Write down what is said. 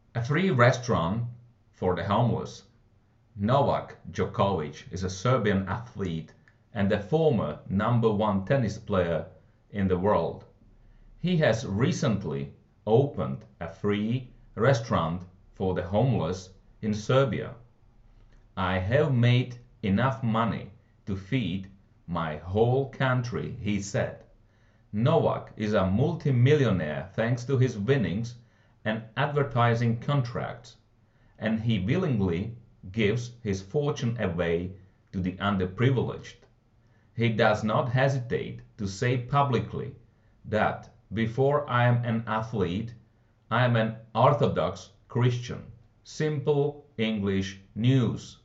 A free restaurant for the homeless. Novak Djokovic is a Serbian athlete and the former #1 tennis player in the world. He has recently opened a free restaurant for the homeless in Serbia. I have made enough money to feed my whole country, he said. Novak is a multimillionaire thanks to his winnings and advertising contracts, and he willingly gives his fortune away to the underprivileged. He does not hesitate to say publicly that before I am an athlete, I am an Orthodox Christian. Simple English news.